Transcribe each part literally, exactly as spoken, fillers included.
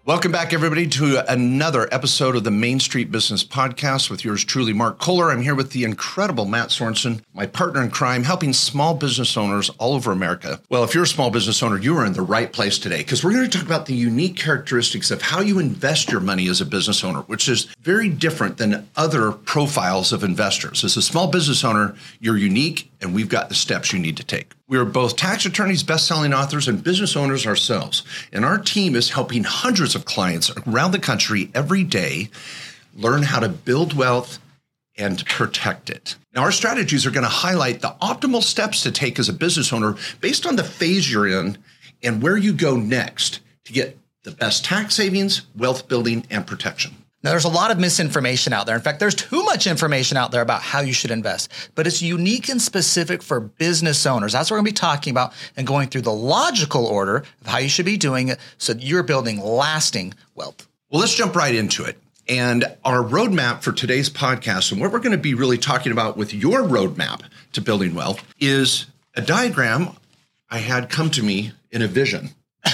Welcome back, everybody, to another episode of the Main Street Business Podcast with yours truly, Mark Kohler. I'm here with the incredible Matt Sorensen, my partner in crime, helping small business owners all over America. Well, if you're a small business owner, you are in the right place today because we're going to talk about the unique characteristics of how you invest your money as a business owner, which is very different than other profiles of investors. As a small business owner, you're unique, and we've got the steps you need to take. We are both tax attorneys, best-selling authors, and business owners ourselves. And our team is helping hundreds of clients around the country every day learn how to build wealth and protect it. Now, our strategies are going to highlight the optimal steps to take as a business owner based on the phase you're in and where you go next to get the best tax savings, wealth building, and protection. Now, there's a lot of misinformation out there. In fact, there's too much information out there about how you should invest, but it's unique and specific for business owners. That's what we're going to be talking about and going through the logical order of how you should be doing it so that you're building lasting wealth. Well, let's jump right into it. And our roadmap for today's podcast and what we're going to be really talking about with your roadmap to building wealth is a diagram I had come to me in a vision.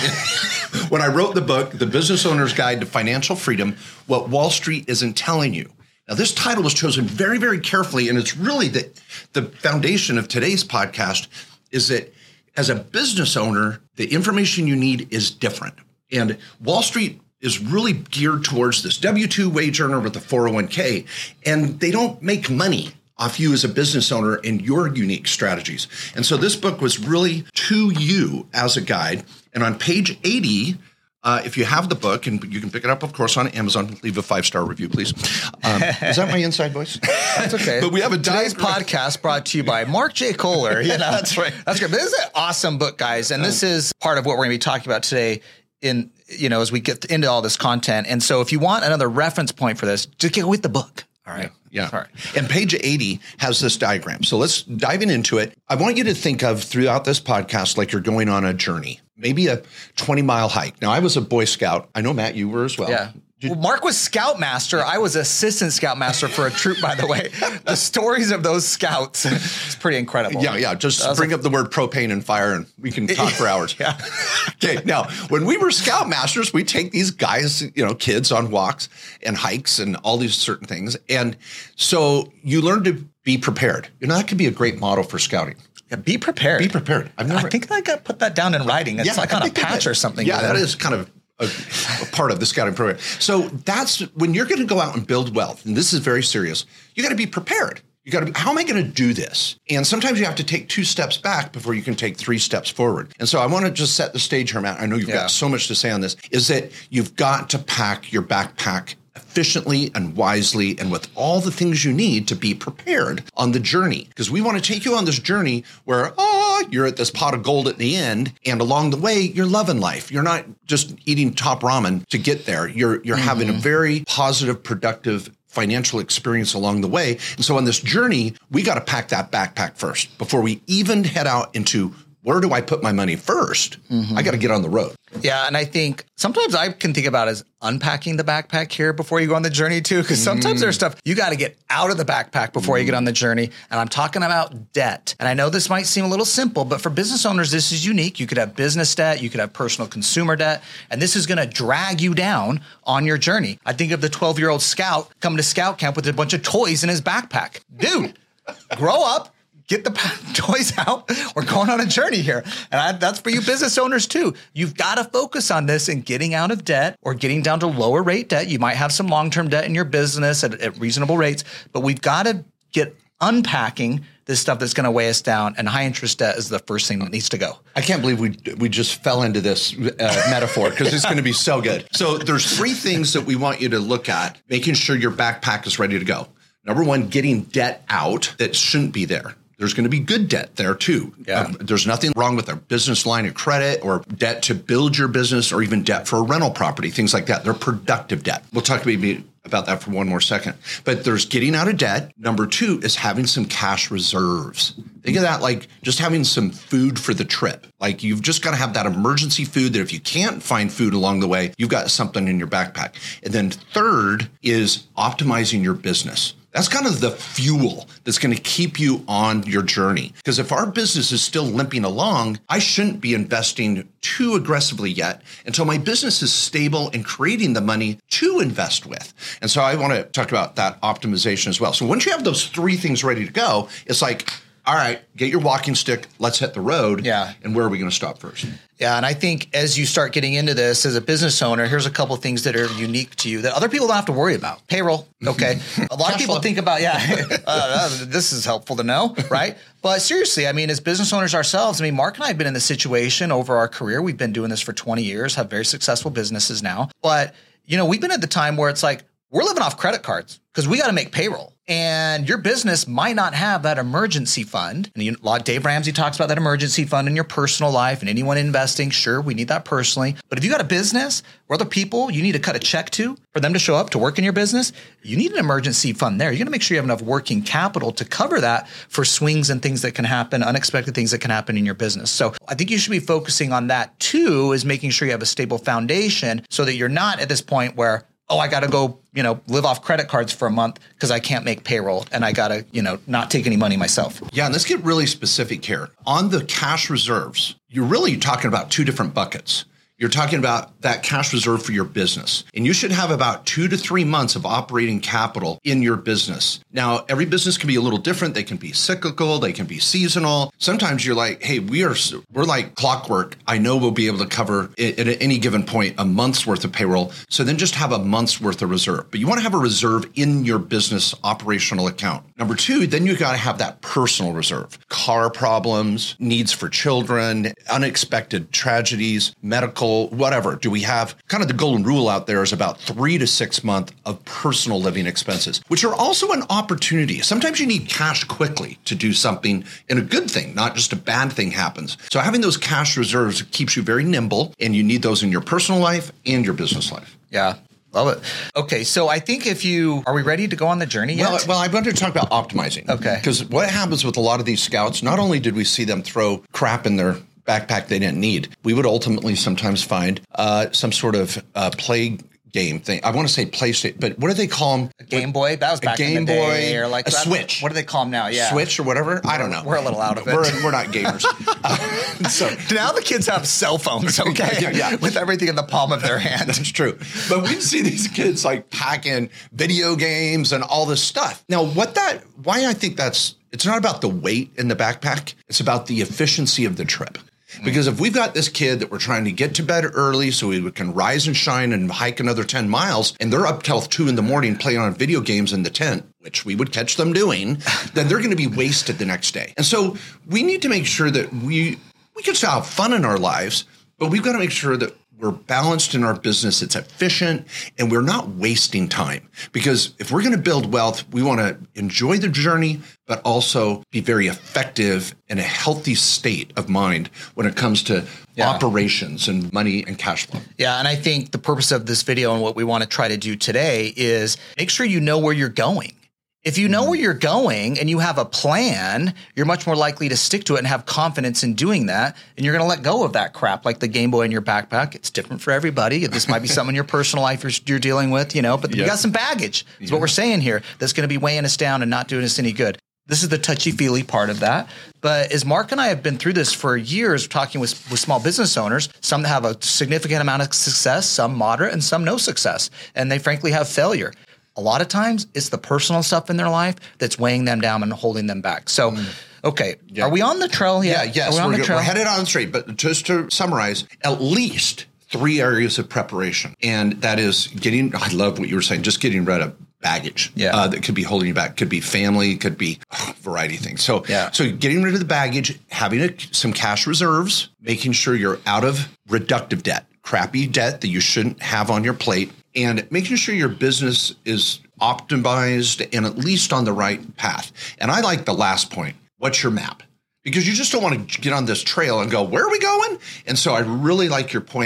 When I wrote the book, The Business Owner's Guide to Financial Freedom, What Wall Street Isn't Telling You. Now, this title was chosen very, very carefully, and it's really the, the foundation of today's podcast is that as a business owner, the information you need is different. And Wall Street is really geared towards this W two wage earner with a four oh one k, and they don't make money off you as a business owner and your unique strategies. And so this book was really to you as a guide. And on page eighty, uh, if you have the book, and you can pick it up, of course, on Amazon, leave a five-star review, please. Um, is that my inside voice? That's okay. But we have a Today's podcast brought to you by Mark J. Kohler. You know, that's right. That's great. But this is an awesome book, guys. And this is part of what we're going to be talking about today in, you know, as we get into all this content. And so if you want another reference point for this, just get with the book. All right. Yeah. All right. And page eighty has this diagram. So let's dive into it. I want you to think of throughout this podcast like you're going on a journey, maybe a twenty mile hike. Now, I was a Boy Scout. I know, Matt, you were as well. Yeah. Well, Mark was Scoutmaster. I was Assistant Scoutmaster for a troop, by the way. The stories of those scouts, it's pretty incredible. Yeah, yeah. Just bring a- up the word propane and fire and we can talk for hours. Yeah. Okay. Now, when we were Scoutmasters, we take these guys, you know, kids on walks and hikes and all these certain things. And so you learn to be prepared. You know, that could be a great model for scouting. Yeah, be prepared. Be prepared. I've never, I think I got put that down in writing. It's yeah, like on a patch or something. Yeah, that is kind of A, a part of the scouting program. So that's when you're going to go out and build wealth. And this is very serious. You got to be prepared. You got to, how am I going to do this? And sometimes you have to take two steps back before you can take three steps forward. And so I want to just set the stage here, Matt. I know you've yeah. got so much to say on this, is that you've got to pack your backpack efficiently and wisely and with all the things you need to be prepared on the journey. Because we want to take you on this journey where, oh, you're at this pot of gold at the end. And along the way, you're loving life. You're not just eating top ramen to get there. You're, you're mm-hmm. having a very positive, productive financial experience along the way. And so on this journey, we got to pack that backpack first before we even head out into where do I put my money first? Mm-hmm. I got to get on the road. Yeah. And I think sometimes I can think about as unpacking the backpack here before you go on the journey too. Because sometimes mm. there's stuff you got to get out of the backpack before mm. you get on the journey. And I'm talking about debt. And I know this might seem a little simple, but for business owners, this is unique. You could have business debt. You could have personal consumer debt. And this is going to drag you down on your journey. I think of the twelve-year-old scout coming to scout camp with a bunch of toys in his backpack. Dude, grow up. Get the toys out. We're going on a journey here. And I, that's for you business owners too. You've got to focus on this and getting out of debt or getting down to lower rate debt. You might have some long-term debt in your business at, at reasonable rates, but we've got to get unpacking this stuff that's going to weigh us down. And high interest debt is the first thing that needs to go. I can't believe we we just fell into this uh, metaphor because it's going to be so good. So there's three things that we want you to look at, making sure your backpack is ready to go. Number one, getting debt out that shouldn't be there. There's going to be good debt there too. Yeah. Um, there's nothing wrong with a business line of credit or debt to build your business or even debt for a rental property, things like that. They're productive debt. We'll talk maybe about that for one more second. But there's getting out of debt. Number two is having some cash reserves. Think of that like just having some food for the trip. Like you've just got to have that emergency food that if you can't find food along the way, you've got something in your backpack. And then third is optimizing your business. That's kind of the fuel that's going to keep you on your journey. Because if our business is still limping along, I shouldn't be investing too aggressively yet until my business is stable and creating the money to invest with. And so I want to talk about that optimization as well. So once you have those three things ready to go, it's like, all right, get your walking stick. Let's hit the road. Yeah. And where are we going to stop first? Yeah. And I think as you start getting into this as a business owner, here's a couple of things that are unique to you that other people don't have to worry about. Payroll. Okay. A lot of people think about, yeah, uh, this is helpful to know, right? But seriously, I mean, as business owners ourselves, I mean, Mark and I have been in this situation over our career. We've been doing this for twenty years, have very successful businesses now. But, you know, we've been at the time where it's like, we're living off credit cards because we got to make payroll. And your business might not have that emergency fund. And you, a lot, Dave Ramsey talks about that emergency fund in your personal life and anyone investing. Sure, we need that personally. But if you got a business or other people you need to cut a check to for them to show up to work in your business, you need an emergency fund there. You're going to make sure you have enough working capital to cover that for swings and things that can happen, unexpected things that can happen in your business. So I think you should be focusing on that too, is making sure you have a stable foundation so that you're not at this point where, oh, I got to go, you know, live off credit cards for a month because I can't make payroll and I got to, you know, not take any money myself. Yeah. And let's get really specific here. On the cash reserves, you're really talking about two different buckets. You're talking about that cash reserve for your business. And you should have about two to three months of operating capital in your business. Now, every business can be a little different. They can be cyclical. They can be seasonal. Sometimes you're like, hey, we are, we're like clockwork. I know we'll be able to cover at any given point a month's worth of payroll. So then just have a month's worth of reserve. But you want to have a reserve in your business operational account. Number two, then you got to have that personal reserve. Car problems, needs for children, unexpected tragedies, medical, whatever. Do we have kind of the golden rule out there is about three to six months of personal living expenses, which are also an opportunity. Sometimes you need cash quickly to do something and a good thing, not just a bad thing happens. So having those cash reserves keeps you very nimble, and you need those in your personal life and your business life. Yeah. Love it. Okay. So I think if you, are we ready to go on the journey yet? Well, well I wanted to talk about optimizing. Okay. Because what happens with a lot of these scouts, not only did we see them throw crap in their backpack they didn't need, we would ultimately sometimes find uh, some sort of uh, play game thing. I want to say PlayStation, but what do they call them? A Game Boy? That was back a Game in the day. Boy, or like a Switch. What do they call them now? Yeah. Switch or whatever? I don't know. We're a little out of it. We're, we're not gamers. uh, so now the kids have cell phones, okay? yeah, yeah. With everything in the palm of their hand. That's true. But we see these kids like packing video games and all this stuff. Now, what that, why I think that's, it's not about the weight in the backpack. It's about the efficiency of the trip. Because if we've got this kid that we're trying to get to bed early so we can rise and shine and hike another ten miles, and they're up till two in the morning playing on video games in the tent, which we would catch them doing, then they're going to be wasted the next day. And so we need to make sure that we we can still have fun in our lives, but we've got to make sure that we're balanced in our business, it's efficient, and we're not wasting time. Because if we're going to build wealth, we want to enjoy the journey, but also be very effective in a healthy state of mind when it comes to yeah. operations and money and cash flow. Yeah, and I think the purpose of this video and what we want to try to do today is make sure you know where you're going. If you know where you're going and you have a plan, you're much more likely to stick to it and have confidence in doing that. And you're going to let go of that crap like the Game Boy in your backpack. It's different for everybody. This might be something in your personal life you're, you're dealing with, you know, but yep. we got some baggage. That's yeah. what we're saying here. That's going to be weighing us down and not doing us any good. This is the touchy-feely part of that. But as Mark and I have been through this for years, talking with, with small business owners, some that have a significant amount of success, some moderate, and some no success. And they frankly have failure. A lot of times it's the personal stuff in their life that's weighing them down and holding them back. So, okay, yeah. are we on the trail yet? Yeah, yes, we on we're, the trail? we're headed on straight. But just to summarize, at least three areas of preparation. And that is getting, I love what you were saying, just getting rid of baggage yeah. uh, that could be holding you back. Could be family, could be oh, a variety of things. So, yeah. so getting rid of the baggage, having a, some cash reserves, making sure you're out of reductive debt, crappy debt that you shouldn't have on your plate, and making sure your business is optimized and at least on the right path. And I like the last point. What's your map? Because you just don't want to get on this trail and go, where are we going? And so I really like your point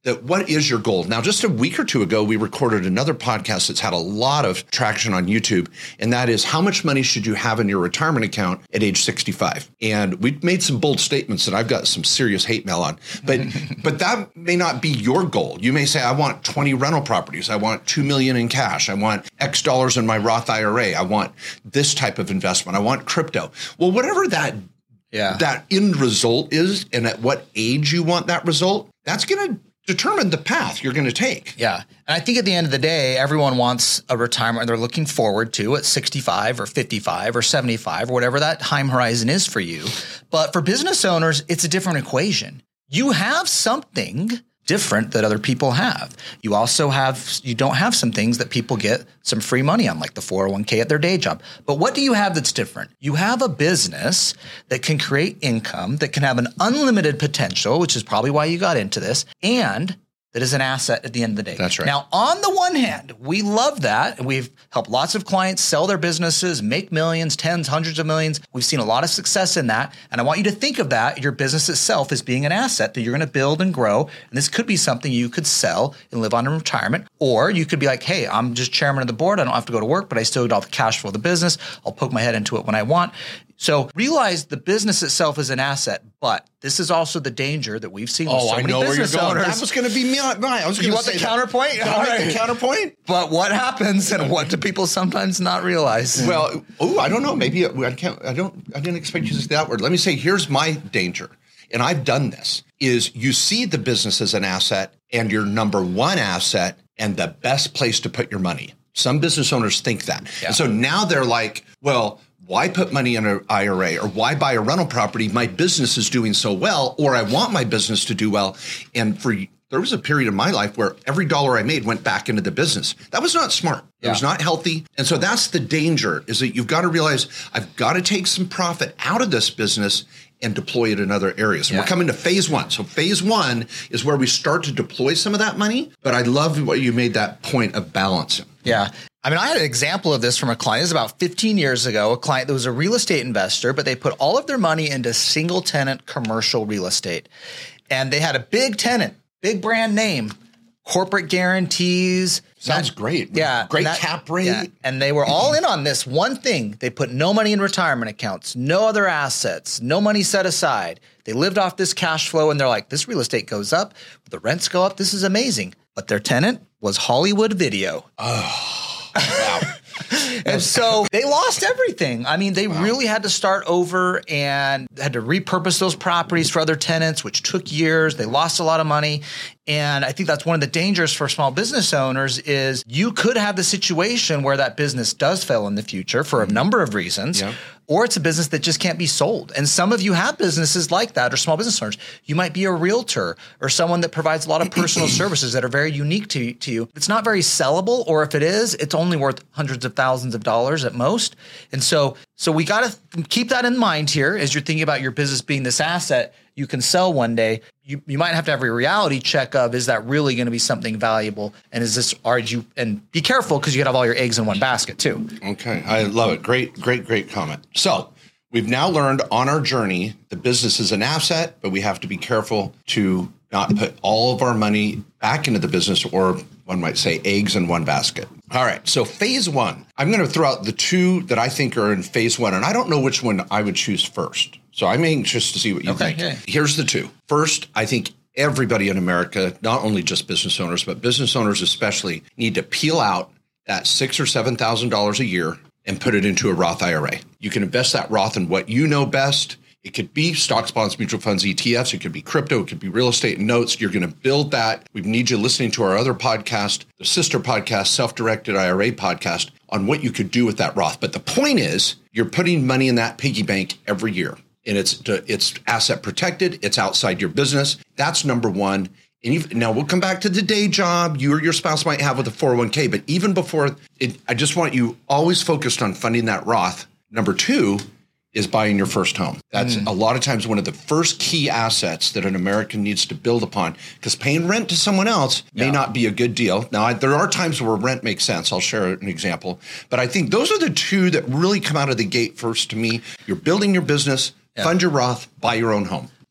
that what is your goal? Now, just a week or two ago, we recorded another podcast that's had a lot of traction on YouTube, and that is how much money should you have in your retirement account at age sixty-five? And we made some bold statements that I've got some serious hate mail on, but but that may not be your goal. You may say, I want twenty rental properties. I want two million in cash. I want X dollars in my Roth I R A. I want this type of investment. I want crypto. Well, whatever that yeah. that end result is, and at what age you want that result, that's going to determine the path you're going to take. Yeah. And I think at the end of the day, everyone wants a retirement they're looking forward to at sixty-five or fifty-five or seventy-five or whatever that time horizon is for you. But for business owners, it's a different equation. You have something different that other people have. You also have, you don't have some things that people get some free money on, like the four oh one k at their day job. But what do you have that's different? You have a business that can create income, that can have an unlimited potential, which is probably why you got into this, and that is an asset at the end of the day. That's right. Now, on the one hand, we love that. And we've helped lots of clients sell their businesses, make millions, tens, hundreds of millions. We've seen a lot of success in that. And I want you to think of that, your business itself, as being an asset that you're going to build and grow. And this could be something you could sell and live on in retirement. Or you could be like, hey, I'm just chairman of the board. I don't have to go to work, but I still get all the cash flow of the business. I'll poke my head into it when I want. So realize the business itself is an asset, but this is also the danger that we've seen with oh, so I many know business where you're going. owners. That was going to be me. I was you want the counterpoint? Can I make the counterpoint? But what happens, and what do people sometimes not realize? Well, oh, I don't know. Maybe I can't. I don't. I didn't expect you to say that word. Let me say, here's my danger, and I've done this: is you see the business as an asset and your number one asset and the best place to put your money. Some business owners think that, yeah. and so now they're like, well, why put money in an I R A or why buy a rental property? My business is doing so well, or I want my business to do well. And for there was a period in my life where every dollar I made went back into the business. That was not smart. It yeah. was not healthy. And so that's the danger, is that you've got to realize I've got to take some profit out of this business and deploy it in other areas. And yeah. we're coming to phase one. So phase one is where we start to deploy some of that money. But I love what you made that point of balancing. Yeah. I mean, I had an example of this from a client. This is about fifteen years ago, a client that was a real estate investor, but they put all of their money into single tenant commercial real estate. And they had a big tenant, big brand name, corporate guarantees. Sounds that, great. Yeah. Great that, cap rate. Yeah, and they were all in on this one thing. They put no money in retirement accounts, no other assets, no money set aside. They lived off this cash flow, and they're like, this real estate goes up, the rents go up. This is amazing. But their tenant was Hollywood Video. Oh. Wow. And so they lost everything. I mean, they wow. really had to start over and had to repurpose those properties for other tenants, which took years. They lost a lot of money. And I think that's one of the dangers for small business owners is you could have the situation where that business does fail in the future for a number of reasons. Yeah. Or it's a business that just can't be sold. And some of you have businesses like that, or small business owners. You might be a realtor or someone that provides a lot of personal services that are very unique to, to you. It's not very sellable, or if it is, it's only worth hundreds of thousands of dollars at most. And so, so we got to keep that in mind here as you're thinking about your business being this asset you can sell one day. You you might have to have a reality check of, is that really going to be something valuable? And is this, are you, and be careful because you could have all your eggs in one basket too. Okay. I love it. Great, great, great comment. So we've now learned on our journey, the business is an asset, but we have to be careful to not put all of our money back into the business, or one might say eggs in one basket. All right. So phase one, I'm going to throw out the two that I think are in phase one, and I don't know which one I would choose first. So I'm anxious to see what you okay, think. Yeah. Here's the two. First, I think everybody in America, not only just business owners, but business owners especially, need to peel out that six or seven thousand dollars a year and put it into a Roth I R A. You can invest that Roth in what you know best. It could be stocks, bonds, mutual funds, E T Fs. It could be crypto. It could be real estate and notes. You're going to build that. We need you listening to our other podcast, the sister podcast, Self-Directed I R A podcast, on what you could do with that Roth. But the point is, you're putting money in that piggy bank every year. And it's it's asset protected. It's outside your business. That's number one. And you've, now we'll come back to the day job you or your spouse might have with a four oh one k. But even before it, I just want you always focused on funding that Roth. Number two is buying your first home. That's mm. a lot of times one of the first key assets that an American needs to build upon, because paying rent to someone else may yeah. not be a good deal. Now, I, there are times where rent makes sense. I'll share an example. But I think those are the two that really come out of the gate first to me. You're building your business, yeah. fund your Roth, buy your own home.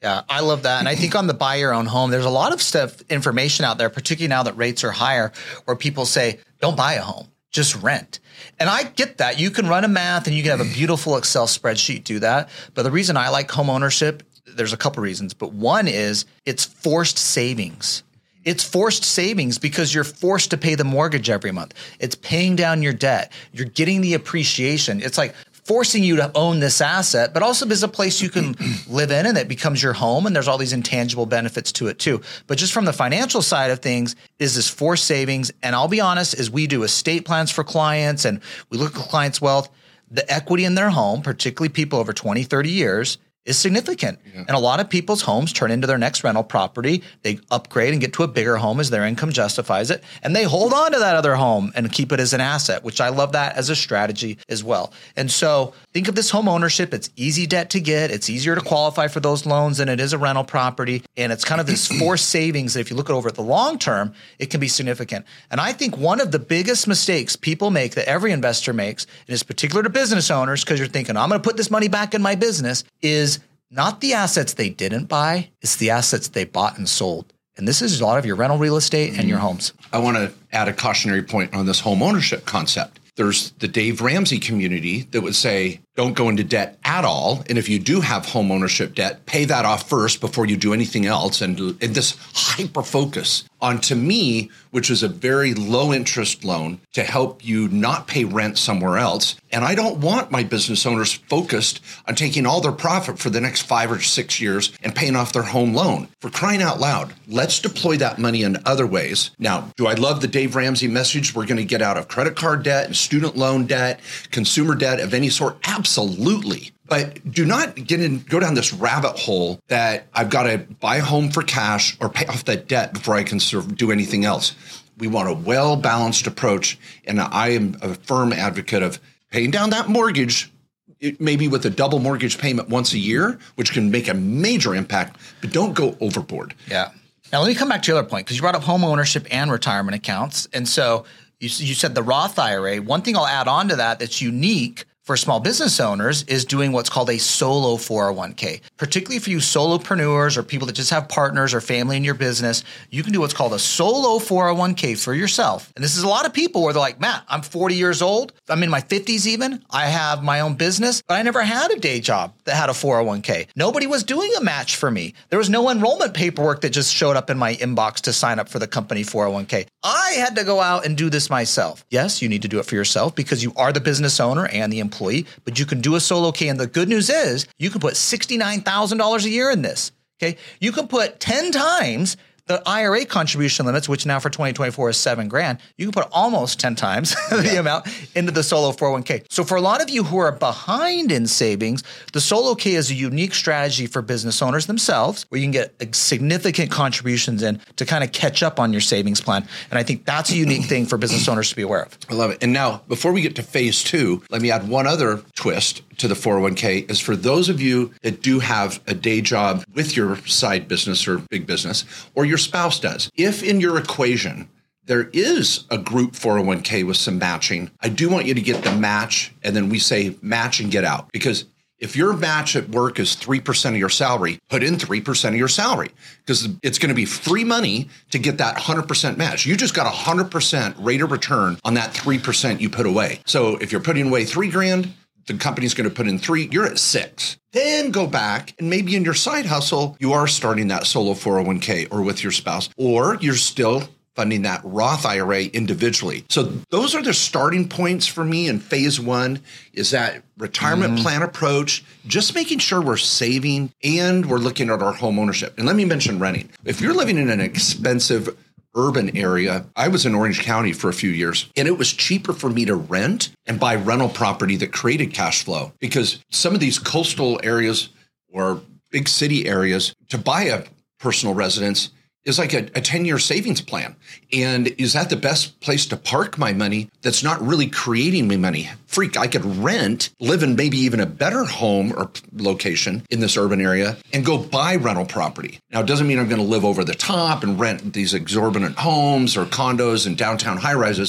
Yeah, I love that. And I think on the buy your own home, there's a lot of stuff, information out there, particularly now that rates are higher, where people say, don't buy a home, just rent. And I get that. You can run a math and you can have a beautiful Excel spreadsheet do that. But the reason I like home ownership, there's a couple reasons. But one is it's forced savings. It's forced savings because you're forced to pay the mortgage every month. It's paying down your debt. You're getting the appreciation. It's like forcing you to own this asset, but also there's a place you can live in and it becomes your home, and there's all these intangible benefits to it too. But just from the financial side of things is this forced savings. And I'll be honest, as we do estate plans for clients and we look at clients' wealth, the equity in their home, particularly people over twenty, thirty years, is significant. Yeah. And a lot of people's homes turn into their next rental property. They upgrade and get to a bigger home as their income justifies it. And they hold on to that other home and keep it as an asset, which I love that as a strategy as well. And so think of this home ownership. It's easy debt to get. It's easier to qualify for those loans than it is a rental property. And it's kind of this forced savings that if you look at over at the long term, it can be significant. And I think one of the biggest mistakes people make that every investor makes, and it's particular to business owners, because you're thinking, I'm going to put this money back in my business, is not the assets they didn't buy, it's the assets they bought and sold. And this is a lot of your rental real estate and your homes. I want to add a cautionary point on this home ownership concept. There's the Dave Ramsey community that would say, don't go into debt at all. And if you do have home ownership debt, pay that off first before you do anything else. And, and this hyper focus on, to me, which is a very low interest loan to help you not pay rent somewhere else. And I don't want my business owners focused on taking all their profit for the next five or six years and paying off their home loan. For crying out loud, let's deploy that money in other ways. Now, do I love the Dave Ramsey message? We're going to get out of credit card debt and student loan debt, consumer debt of any sort. Absolutely. But do not get in, go down this rabbit hole that I've got to buy a home for cash or pay off that debt before I can serve, do anything else. We want a well-balanced approach. And I am a firm advocate of paying down that mortgage, maybe with a double mortgage payment once a year, which can make a major impact, but don't go overboard. Yeah. Now, let me come back to your other point, because you brought up home ownership and retirement accounts. And so you, you said the Roth I R A. One thing I'll add on to that that's unique for small business owners is doing what's called a solo four oh one k. Particularly for you solopreneurs or people that just have partners or family in your business, you can do what's called a solo four oh one k for yourself. And this is a lot of people where they're like, Matt, I'm forty years old. I'm in my fifties even. I have my own business, but I never had a day job that had a four oh one k. Nobody was doing a match for me. There was no enrollment paperwork that just showed up in my inbox to sign up for the company four oh one k. I had to go out and do this myself. Yes, you need to do it for yourself because you are the business owner and the employee. Employee, but you can do a solo K. And the good news is you can put sixty-nine thousand dollars a year in this. Okay. You can put ten times the I R A contribution limits, which now for twenty twenty-four is seven grand. You can put almost ten times the yeah. amount into the solo four oh one k. So for a lot of you who are behind in savings, the solo K is a unique strategy for business owners themselves, where you can get significant contributions in to kind of catch up on your savings plan. And I think that's a unique thing for business owners to be aware of. I love it. And now, before we get to phase two, let me add one other twist to the four oh one k is for those of you that do have a day job with your side business or big business, or your spouse does. If in your equation there is a group four oh one k with some matching, I do want you to get the match, and then we say match and get out. Because if your match at work is three percent of your salary, put in three percent of your salary, because it's going to be free money to get that one hundred percent match. You just got a one hundred percent rate of return on that three percent you put away. So if you're putting away three grand, the company's going to put in three, you're at six. Then go back and maybe in your side hustle, you are starting that solo four oh one k or with your spouse, or you're still funding that Roth I R A individually. So those are the starting points for me in phase one, is that retirement mm-hmm. plan approach, just making sure we're saving and we're looking at our home ownership. And let me mention renting. If you're living in an expensive urban area, I was in Orange County for a few years, and it was cheaper for me to rent and buy rental property that created cash flow, because some of these coastal areas or big city areas, to buy a personal residence is like a, a ten-year savings plan. And is that the best place to park my money that's not really creating me money? Freak, I could rent, live in maybe even a better home or location in this urban area and go buy rental property. Now, it doesn't mean I'm going to live over the top and rent these exorbitant homes or condos and downtown high rises,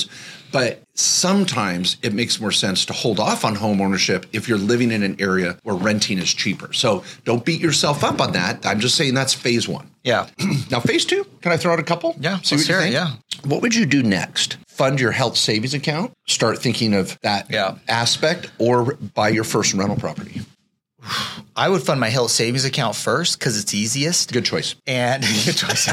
But sometimes it makes more sense to hold off on home ownership if you're living in an area where renting is cheaper. So don't beat yourself up on that. I'm just saying that's phase one. Yeah. Now, phase two, can I throw out a couple? Yeah. See let's what you hear think? it, yeah. What would you do next? Fund your health savings account, start thinking of that Yeah. aspect, or buy your first rental property? I would fund my health savings account first because it's easiest. Good choice. And good choice.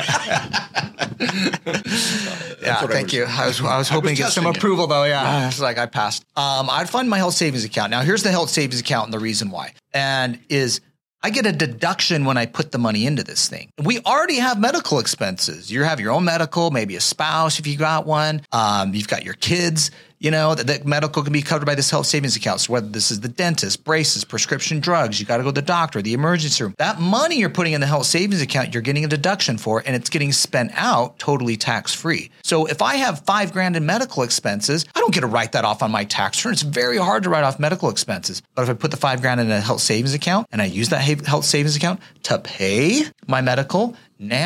Yeah, what I thank was- you. I was I was hoping was to get some testing you. approval though. Yeah, it's like I passed. Um, I'd fund my health savings account. Now, here's the health savings account and the reason why. And is I get a deduction when I put the money into this thing. We already have medical expenses. You have your own medical, maybe a spouse if you got one. Um, you've got your kids. You know, that, that medical can be covered by this health savings account. So whether this is the dentist, braces, prescription drugs, you got to go to the doctor, the emergency room. That money you're putting in the health savings account, you're getting a deduction for, and it's getting spent out totally tax-free. So if I have five grand in medical expenses, I don't get to write that off on my tax return. It's very hard to write off medical expenses. But if I put the five grand in a health savings account and I use that health savings account to pay my medical,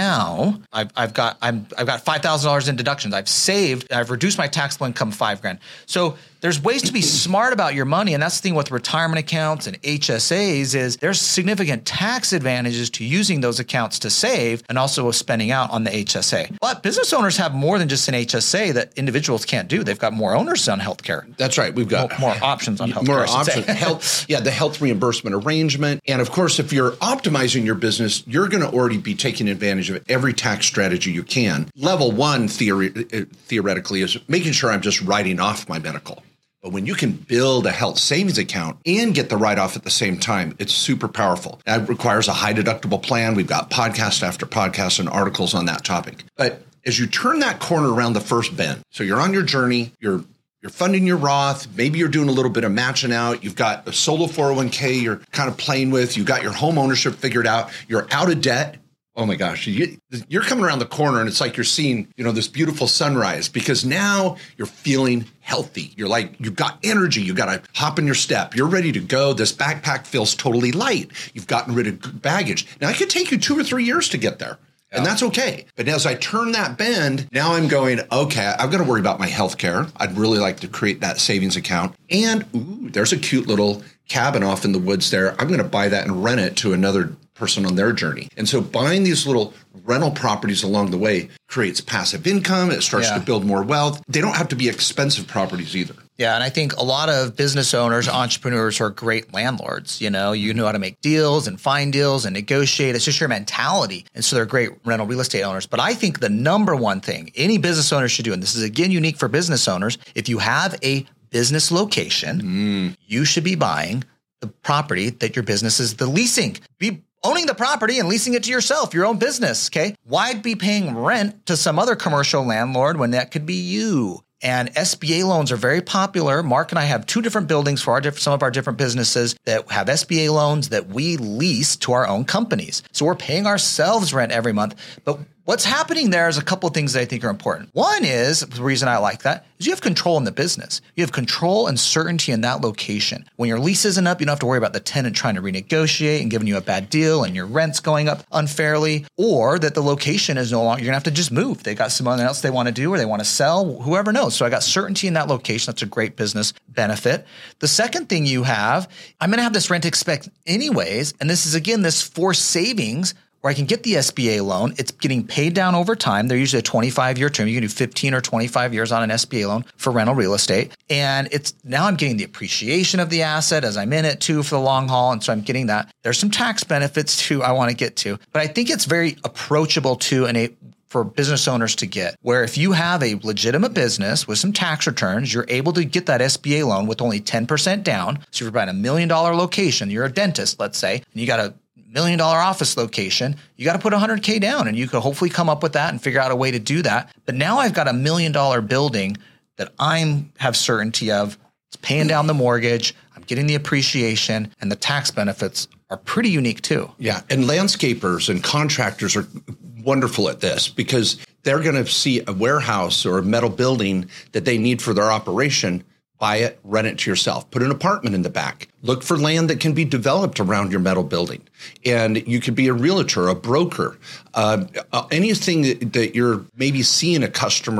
now I've, I've got I'm I've got five thousand dollars in deductions. I've saved. I've reduced my taxable income five grand. So there's ways to be smart about your money, and that's the thing with retirement accounts and H S As is there's significant tax advantages to using those accounts to save and also spending out on the H S A. But business owners have more than just an H S A that individuals can't do. They've got more owners on healthcare. That's right. We've got more, more options on healthcare. More I should options. say. Health, yeah, the health reimbursement arrangement. And of course, if you're optimizing your business, you're going to already be taking advantage of every tax strategy you can. Level one theory, theoretically is making sure I'm just writing off my medical. But when you can build a health savings account and get the write-off at the same time, it's super powerful. That requires a high deductible plan. We've got podcast after podcast and articles on that topic. But as you turn that corner around the first bend, so you're on your journey, you're You're funding your Roth. Maybe you're doing a little bit of matching out. You've got a solo four oh one k you're kind of playing with. You've got your home ownership figured out. You're out of debt. Oh my gosh, you, you're coming around the corner and it's like you're seeing, you know, this beautiful sunrise because now you're feeling healthy. You're like, you've got energy. You got to hop in your step. You're ready to go. This backpack feels totally light. You've gotten rid of baggage. Now it could take you two or three years to get there. And that's okay. But as I turn that bend, now I'm going, okay, I've got to worry about my health care. I'd really like to create that savings account. And ooh, there's a cute little cabin off in the woods there. I'm going to buy that and rent it to another person on their journey. And so buying these little rental properties along the way creates passive income. It starts Yeah. to build more wealth. They don't have to be expensive properties either. Yeah, and I think a lot of business owners, entrepreneurs are great landlords. You know, you know how to make deals and find deals and negotiate. It's just your mentality. And so they're great rental real estate owners. But I think the number one thing any business owner should do, and this is again unique for business owners, if you have a business location, mm. you should be buying the property that your business is the leasing. Be owning the property and leasing it to yourself, your own business, okay? Why be paying rent to some other commercial landlord when that could be you? And S B A loans are very popular. Mark and I have two different buildings for our diff- some of our different businesses that have S B A loans that we lease to our own companies. So we're paying ourselves rent every month. But what's happening there is a couple of things that I think are important. One is, the reason I like that, is you have control in the business. You have control and certainty in that location. When your lease isn't up, you don't have to worry about the tenant trying to renegotiate and giving you a bad deal and your rent's going up unfairly, or that the location is no longer, you're gonna have to just move. They got something else they wanna do or they wanna sell, whoever knows. So I got certainty in that location. That's a great business benefit. The second thing you have, I'm gonna have this rent expect anyways, and this is again, this forced savings where I can get the S B A loan. It's getting paid down over time. They're usually a twenty-five year term. You can do fifteen or twenty-five years on an S B A loan for rental real estate. And it's now I'm getting the appreciation of the asset as I'm in it too for the long haul. And so I'm getting that. There's some tax benefits too I want to get to, but I think it's very approachable to and a for business owners to get, where if you have a legitimate business with some tax returns, you're able to get that S B A loan with only ten percent down. So if you're buying a million dollar location, you're a dentist, let's say, and you got a million dollar office location, you got to put one hundred K down, and you could hopefully come up with that and figure out a way to do that. But now I've got a million dollar building that I'm have certainty of. It's paying down the mortgage. I'm getting the appreciation, and the tax benefits are pretty unique too. Yeah. And landscapers and contractors are wonderful at this because they're going to see a warehouse or a metal building that they need for their operation. Buy it, rent it to yourself, put an apartment in the back, look for land that can be developed around your metal building. And you could be a realtor, a broker, uh, uh, anything that, that you're maybe seeing a customer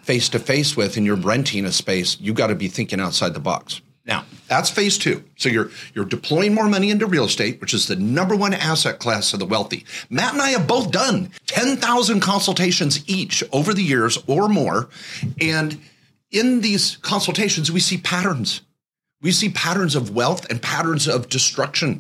face to face with and you're renting a space, you got to be thinking outside the box. Now, that's phase two. So you're you're deploying more money into real estate, which is the number one asset class of the wealthy. Matt and I have both done ten thousand consultations each over the years or more. And in these consultations, we see patterns. We see patterns of wealth and patterns of destruction.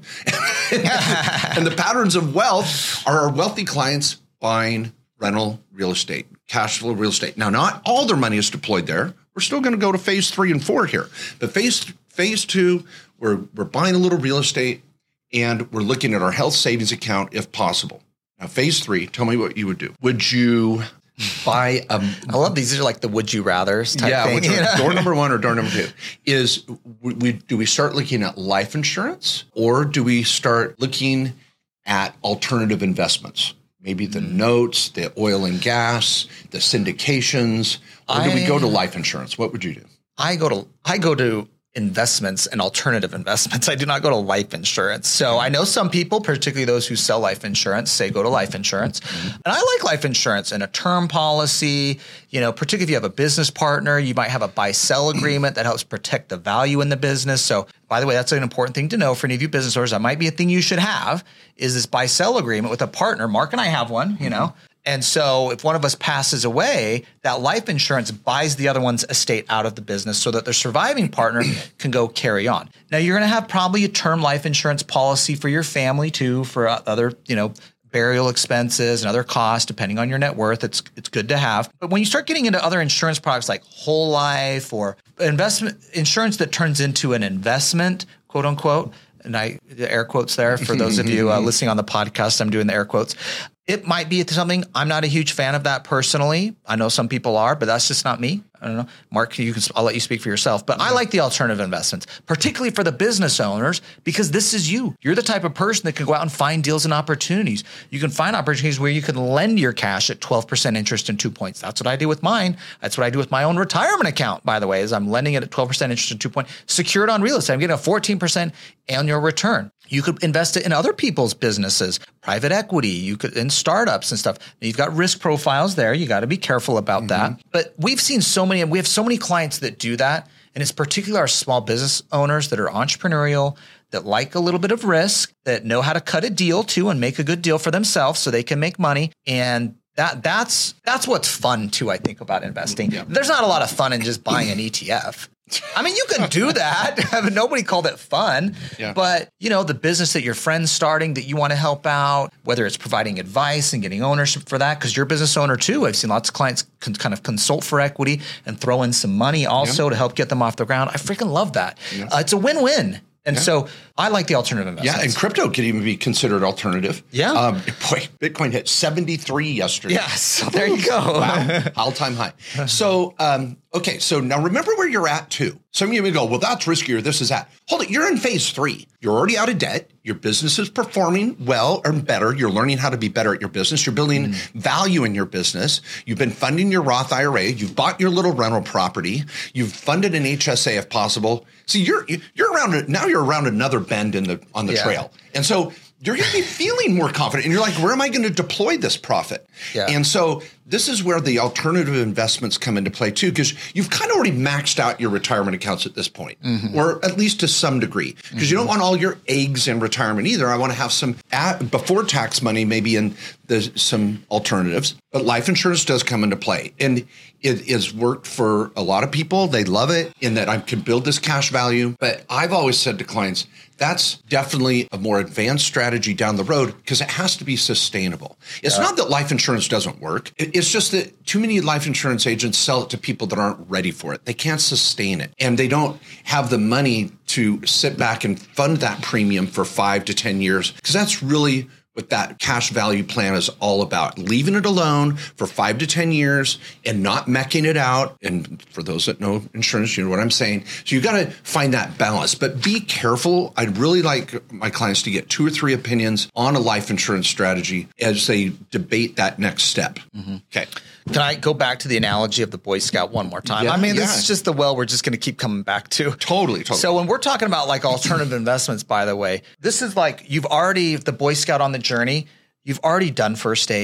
And the patterns of wealth are our wealthy clients buying rental real estate, cash flow real estate. Now, not all their money is deployed there. We're still going to go to phase three and four here. But phase phase two, we're we're buying a little real estate and we're looking at our health savings account if possible. Now, phase three, tell me what you would do. Would you buy a... I love these. These are like the would you rathers type yeah, thing. Which are, door number one or door number two is we, we do we start looking at life insurance or do we start looking at alternative investments? Maybe the notes, the oil and gas, the syndications, or do we go to life insurance? What would you do? I go to I go to investments and alternative investments. I do not go to life insurance. So I know some people, particularly those who sell life insurance, say go to life insurance. Mm-hmm. And I like life insurance and a term policy, you know, particularly if you have a business partner, you might have a buy-sell agreement that helps protect the value in the business. So by the way, that's an important thing to know for any of you business owners. That might be a thing you should have is this buy-sell agreement with a partner. Mark and I have one, you know. And so if one of us passes away, that life insurance buys the other one's estate out of the business so that their surviving partner can go carry on. Now, you're going to have probably a term life insurance policy for your family too, for other, you know, burial expenses and other costs, depending on your net worth. It's it's good to have. But when you start getting into other insurance products like whole life or investment insurance that turns into an investment, quote unquote, and I the air quotes there for those of you uh, listening on the podcast, I'm doing the air quotes. It might be something. I'm not a huge fan of that personally. I know some people are, but that's just not me. I don't know. Mark, you can, I'll let you speak for yourself. But I like the alternative investments, particularly for the business owners, because this is you. You're the type of person that can go out and find deals and opportunities. You can find opportunities where you can lend your cash at twelve percent interest and two points. That's what I do with mine. That's what I do with my own retirement account, by the way, is I'm lending it at twelve percent interest and two points. Secured on real estate. I'm getting a fourteen percent annual return. You could invest it in other people's businesses, private equity, you could in startups and stuff. You've got risk profiles there. You got to be careful about mm-hmm. that. But we've seen so many, we have so many clients that do that. And it's particularly our small business owners that are entrepreneurial, that like a little bit of risk, that know how to cut a deal too and make a good deal for themselves so they can make money. And that that's that's what's fun too, I think, about investing. Yeah. There's not a lot of fun in just buying an E T F. I mean, you can do that. Nobody called it fun. Yeah. But, you know, the business that your friend's starting that you want to help out, whether it's providing advice and getting ownership for that, because you're a business owner too. I've seen lots of clients can kind of consult for equity and throw in some money also yeah. to help get them off the ground. I freaking love that. Yeah. Uh, it's a win-win. And yeah. so I like the alternative investments. Yeah, and crypto could even be considered alternative. Yeah. Um, boy, Bitcoin hit seventy-three yesterday. Yes, so there you go. Wow, all-time high. So, um, okay, so now remember where you're at too. Some of you may go, well, that's riskier, this is that. Hold it, you're in phase three. You're already out of debt. Your business is performing well or better. You're learning how to be better at your business. You're building mm. value in your business. You've been funding your Roth I R A. You've bought your little rental property. You've funded an H S A if possible. See, you're you're around now. You're around another bend in the on the yeah. trail, and so you're going to be feeling more confident. And you're like, where am I going to deploy this profit? Yeah. And so this is where the alternative investments come into play too, because you've kind of already maxed out your retirement accounts at this point, mm-hmm. or at least to some degree, because mm-hmm. you don't want all your eggs in retirement either. I want to have some at, before tax money, maybe in the, some alternatives. But life insurance does come into play, and it has worked for a lot of people. They love it in that I can build this cash value. But I've always said to clients, that's definitely a more advanced strategy down the road because it has to be sustainable. It's yeah. not that life insurance doesn't work. It's just that too many life insurance agents sell it to people that aren't ready for it. They can't sustain it, and they don't have the money to sit back and fund that premium for five to ten years, because that's really what that cash value plan is all about, leaving it alone for five to ten years and not mecking it out. And for those that know insurance, you know what I'm saying. So you got to find that balance, but be careful. I'd really like my clients to get two or three opinions on a life insurance strategy as they debate that next step. Mm-hmm. Okay. Can I go back to the analogy of the Boy Scout one more time? Yeah, I mean, yeah. this is just the well we're just going to keep coming back to. Totally, totally. So when we're talking about like alternative investments, by the way, this is like you've already, the Boy Scout on the journey, you've already done first aid.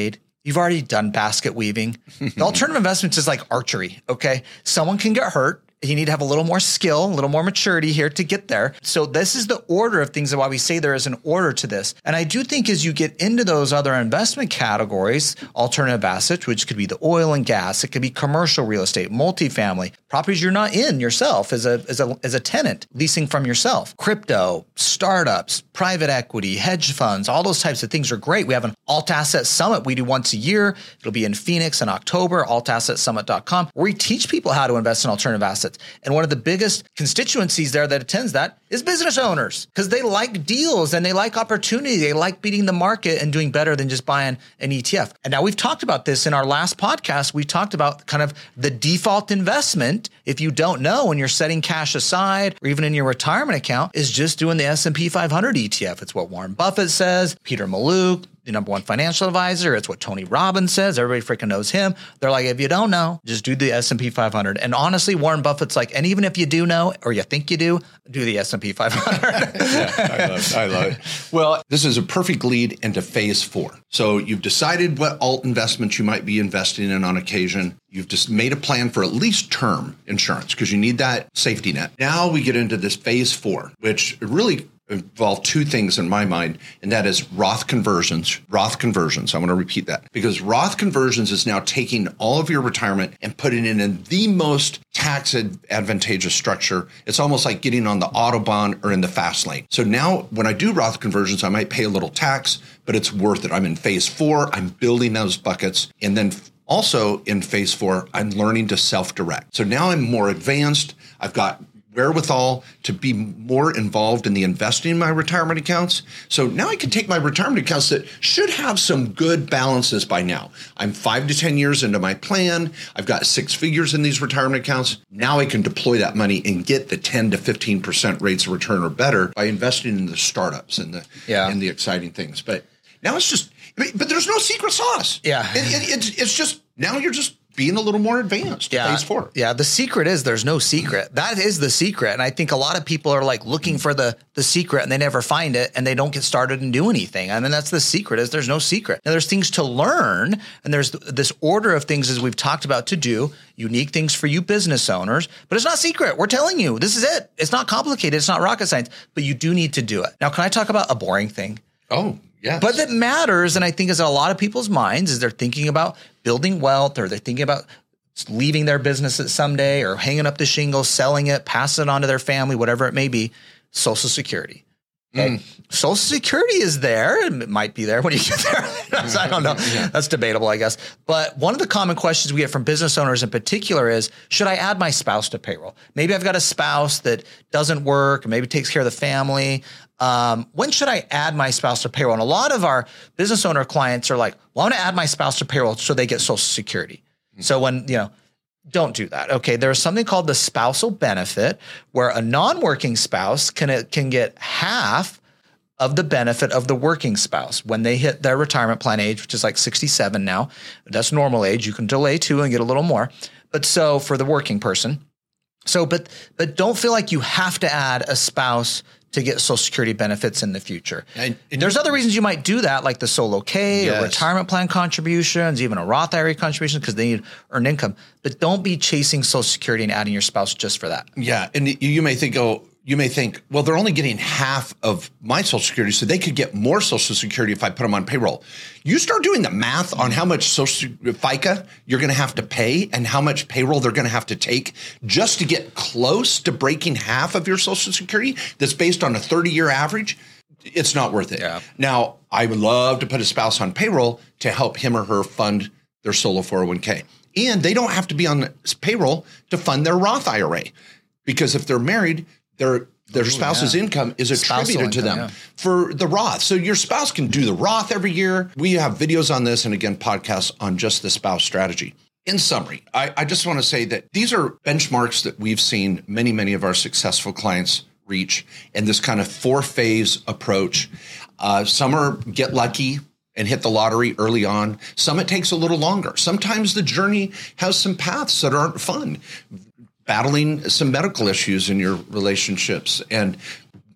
You've already done basket weaving. The alternative investments is like archery, okay? Someone can get hurt. You need to have a little more skill, a little more maturity here to get there. So this is the order of things and why we say there is an order to this. And I do think as you get into those other investment categories, alternative assets, which could be the oil and gas, it could be commercial real estate, multifamily, properties you're not in yourself as a, as a, as a tenant, leasing from yourself, crypto, startups, private equity, hedge funds, all those types of things are great. We have an Alt Asset Summit we do once a year. It'll be in Phoenix in October, alt asset summit dot com, where we teach people how to invest in alternative assets. And one of the biggest constituencies there that attends that is business owners, because they like deals and they like opportunity. They like beating the market and doing better than just buying an E T F. And now we've talked about this in our last podcast. We talked about kind of the default investment, if you don't know, when you're setting cash aside or even in your retirement account, is just doing the S and P five hundred E T F. It's what Warren Buffett says, Peter Mallouk, the number one financial advisor. It's what Tony Robbins says. Everybody freaking knows him. They're like, if you don't know, just do the S and P five hundred. And honestly, Warren Buffett's like, and even if you do know, or you think you do, do the S and P five hundred. Yeah, I love it. I love it. Well, this is a perfect lead into phase four. So you've decided what alt investments you might be investing in on occasion. You've just made a plan for at least term insurance because you need that safety net. Now we get into this phase four, which really involve two things in my mind, and that is Roth conversions. Roth conversions. I want to repeat that because Roth conversions is now taking all of your retirement and putting it in the most tax advantageous structure. It's almost like getting on the Autobahn or in the fast lane. So now when I do Roth conversions, I might pay a little tax, but it's worth it. I'm in phase four. I'm building those buckets. And then also in phase four, I'm learning to self-direct. So now I'm more advanced. I've got wherewithal to be more involved in the investing in my retirement accounts. So now I can take my retirement accounts that should have some good balances by now. I'm five to ten years into my plan. I've got six figures in these retirement accounts. Now I can deploy that money and get the ten to fifteen percent rates of return or better by investing in the startups and the, yeah. and the exciting things. But now it's just, but there's no secret sauce. Yeah. It, it, it's, it's just, now you're just being a little more advanced. Yeah. Phase four. Yeah. The secret is there's no secret. That is the secret. And I think a lot of people are like looking for the, the secret and they never find it and they don't get started and do anything. I mean, that's the secret is there's no secret. Now there's things to learn and there's this order of things as we've talked about to do, unique things for you business owners, but it's not secret. We're telling you, this is it. It's not complicated. It's not rocket science, but you do need to do it. Now, can I talk about a boring thing? Oh, yes. But that matters. And I think is in a lot of people's minds is they're thinking about building wealth or they're thinking about leaving their businesses someday or hanging up the shingle, selling it, passing it on to their family, whatever it may be, Social Security. Okay. Mm. Social Security is there. It might be there when you get there. I don't know. Yeah. That's debatable, I guess. But one of the common questions we get from business owners in particular is, should I add my spouse to payroll? Maybe I've got a spouse that doesn't work, maybe takes care of the family. Um, when should I add my spouse to payroll? And a lot of our business owner clients are like, well, I want to add my spouse to payroll so they get Social Security. So when, you know, don't do that. Okay. There's something called the spousal benefit where a non-working spouse can, can get half of the benefit of the working spouse when they hit their retirement plan age, which is like sixty-seven now. That's normal age. You can delay too and get a little more. But so for the working person. So, but, but don't feel like you have to add a spouse to get Social Security benefits in the future. And, and there's other reasons you might do that, like the solo K yes. or retirement plan contributions, even a Roth I R A contribution because they need earned income. But don't be chasing Social Security and adding your spouse just for that. Yeah, and you may think, oh, you may think, well, they're only getting half of my Social Security, so they could get more Social Security if I put them on payroll. You start doing the math on how much Social FICA you're going to have to pay and how much payroll they're going to have to take just to get close to breaking half of your Social Security that's based on a thirty-year average. It's not worth it. Yeah. Now, I would love to put a spouse on payroll to help him or her fund their solo four oh one k. And they don't have to be on payroll to fund their Roth I R A because if they're married, Their their Ooh, spouse's yeah. income is attributed to them yeah. for the Roth. So your spouse can do the Roth every year. We have videos on this and again, podcasts on just the spouse strategy. In summary, I, I just want to say that these are benchmarks that we've seen many, many of our successful clients reach in this kind of four-phase approach. Uh, some are get lucky and hit the lottery early on. Some it takes a little longer. Sometimes the journey has some paths that aren't fun. Battling some medical issues in your relationships and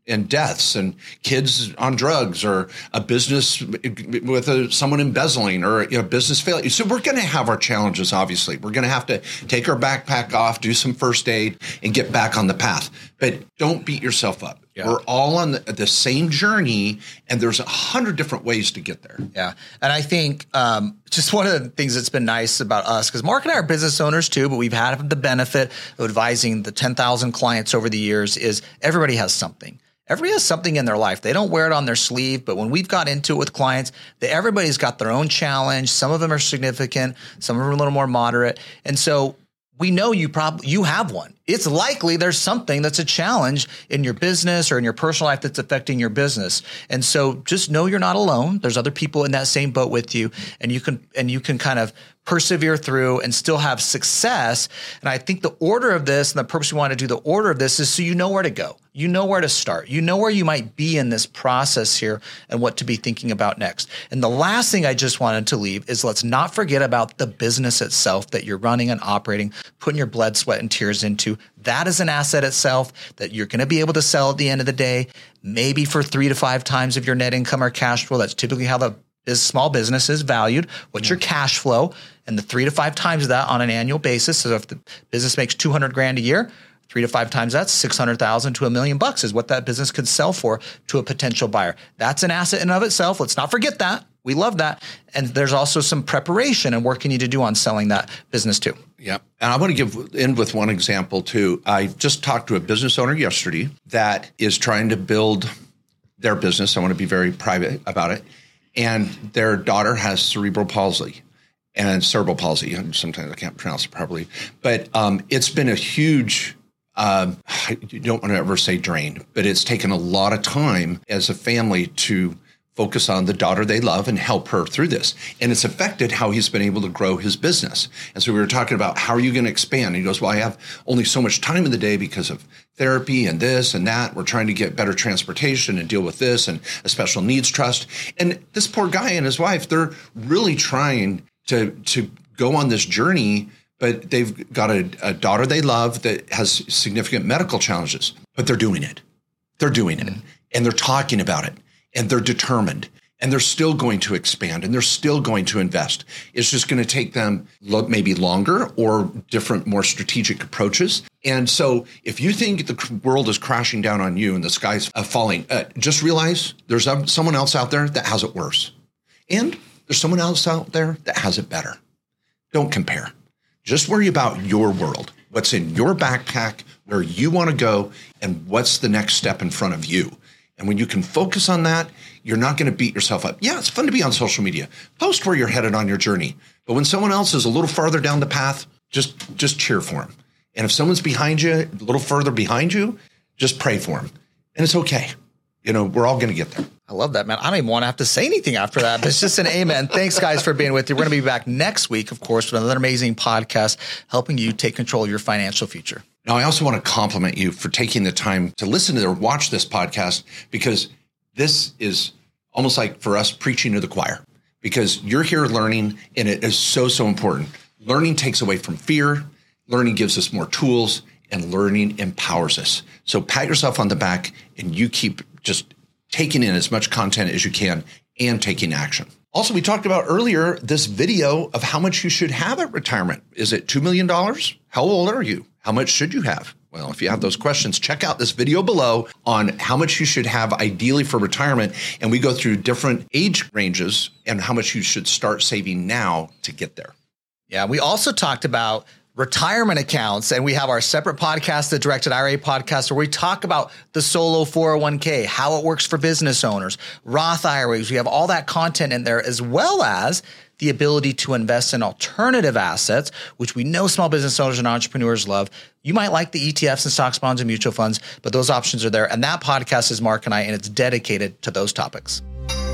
and deaths and kids on drugs or a business with a, someone embezzling or a you know, business failure. So we're going to have our challenges, obviously. We're going to have to take our backpack off, do some first aid, and get back on the path. But don't beat yourself up. Yeah. We're all on the, the same journey, and there's a hundred different ways to get there. Yeah. And I think um, just one of the things that's been nice about us, because Mark and I are business owners too, but we've had the benefit of advising the ten thousand clients over the years, is everybody has something. Everybody has something in their life. They don't wear it on their sleeve, but when we've got into it with clients, they, everybody's got their own challenge. Some of them are significant. Some of them are a little more moderate. And so we know you probably you have one. It's likely there's something that's a challenge in your business or in your personal life that's affecting your business. And so just know you're not alone. There's other people in that same boat with you, and you can and you can kind of persevere through and still have success. And I think the order of this and the purpose we want to do the order of this is so you know where to go. You know where to start. You know where you might be in this process here and what to be thinking about next. And the last thing I just wanted to leave is let's not forget about the business itself that you're running and operating, putting your blood, sweat, and tears into. That is an asset itself that you're going to be able to sell at the end of the day, maybe for three to five times of your net income or cash flow. That's typically how the is small business is valued. What's your cash flow? And the three to five times of that on an annual basis. So if the business makes two hundred grand a year, three to five times that's six hundred thousand to a million bucks is what that business could sell for to a potential buyer. That's an asset in and of itself. Let's not forget that. We love that. And there's also some preparation and work you need to do on selling that business too. Yeah. And I want to give end with one example too. I just talked to a business owner yesterday that is trying to build their business. I want to be very private about it. And their daughter has cerebral palsy and cerebral palsy. Sometimes I can't pronounce it properly, but um, it's been a huge, uh, you don't want to ever say drain, but it's taken a lot of time as a family to focus on the daughter they love and help her through this. And it's affected how he's been able to grow his business. And so we were talking about, how are you going to expand? And he goes, well, I have only so much time in the day because of therapy and this and that. We're trying to get better transportation and deal with this and a special needs trust. And this poor guy and his wife, they're really trying to, to go on this journey, but they've got a, a daughter they love that has significant medical challenges, but they're doing it. They're doing it. And they're talking about it. And they're determined, and they're still going to expand, and they're still going to invest. It's just going to take them maybe longer or different, more strategic approaches. And so if you think the world is crashing down on you and the sky's falling, uh, just realize there's someone else out there that has it worse. And there's someone else out there that has it better. Don't compare. Just worry about your world, what's in your backpack, where you want to go, and what's the next step in front of you. And when you can focus on that, you're not going to beat yourself up. Yeah, it's fun to be on social media. Post where you're headed on your journey. But when someone else is a little farther down the path, just, just cheer for them. And if someone's behind you, a little further behind you, just pray for them. And it's okay. You know, we're all going to get there. I love that, man. I don't even want to have to say anything after that, but it's just an amen. Thanks, guys, for being with you. We're going to be back next week, of course, with another amazing podcast helping you take control of your financial future. Now, I also want to compliment you for taking the time to listen to or watch this podcast, because this is almost like for us preaching to the choir, because you're here learning, and it is so, so important. Learning takes away from fear. Learning gives us more tools, and learning empowers us. So pat yourself on the back, and you keep just taking in as much content as you can and taking action. Also, we talked about earlier this video of how much you should have at retirement. Is it two million dollars? How old are you? How much should you have? Well, if you have those questions, check out this video below on how much you should have ideally for retirement. And we go through different age ranges and how much you should start saving now to get there. Yeah, we also talked about retirement accounts, and we have our separate podcast, the Directed I R A podcast, where we talk about the solo four oh one k, how it works for business owners, Roth I R As. We have all that content in there, as well as the ability to invest in alternative assets, which we know small business owners and entrepreneurs love. You might like the E T Fs and stocks, bonds, and mutual funds, but those options are there. And that podcast is Mark and I, and it's dedicated to those topics.